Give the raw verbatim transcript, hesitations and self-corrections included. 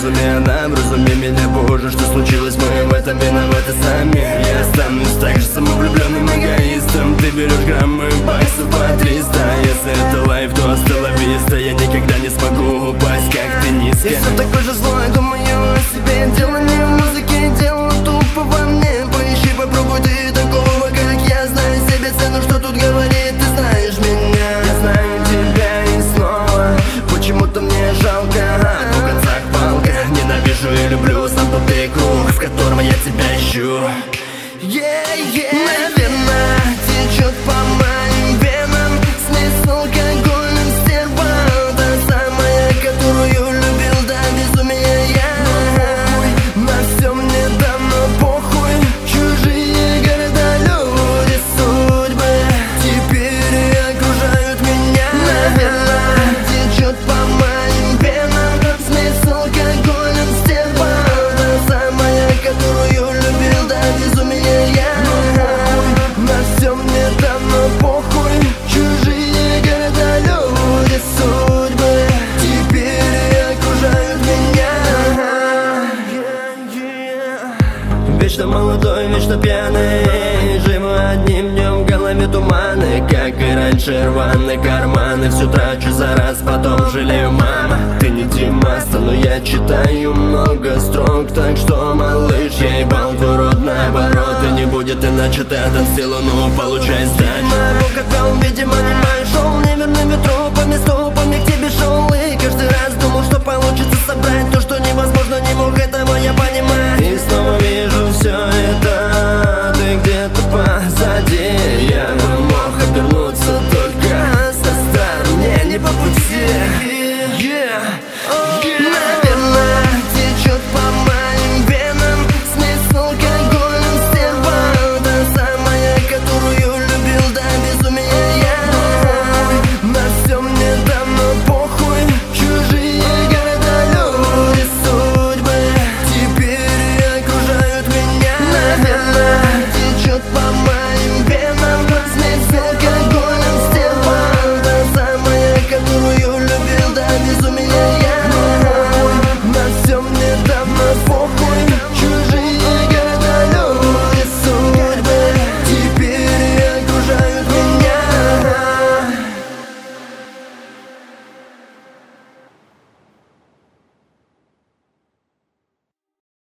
Вразуми она, вразуми меня, Боже, что случилось, мы в этом виноваты сами. Я останусь так же самовлюбленным эгоистом. Ты берешь граммы баксов по триста. Если это лайф, то остановись. Я никогда не смогу упасть, как ты низко. Я все такой же злой, думаю о себе. Дело не в музыке, дело тупо во мне. Поищи, попробуй ты такого, как я. Знаю себе цену, что тут говорит, ты знаешь меня. Я знаю тебя и снова почему-то мне жалко. На двух концах палка. Ненавижу и люблю сам тупый круг, в котором я тебя ищу. Yeah, yeah. Наверное, течет по моим венам смесь с алкогольным стервом. Та самая, которую любил до безумия я. На все мне давно похуй. Чужие города, люди, судьбы теперь окружают меня. Наверное, течет по моим венам смесь с алкогольным стервом. Та самая, которую любил до безумия я. На все мне давно похуй. Чужие города, люди, судьбы теперь окружают меня. Вечно молодой, вечно пьяный, живу одним днем, в голове туманы. Как и раньше, рваные карманы. Все трачу за раз, потом жалею, мама. Ты не Димаста, но я читаю много строк. Так что, малыш, я ебал твой рот наоборот. И не будет иначе, ты отомстила, но получай сдачу. Как вел, видимо, не мой шел неверными тропами, стопами к тебе шел. И каждый раз думал, что получится собрать то,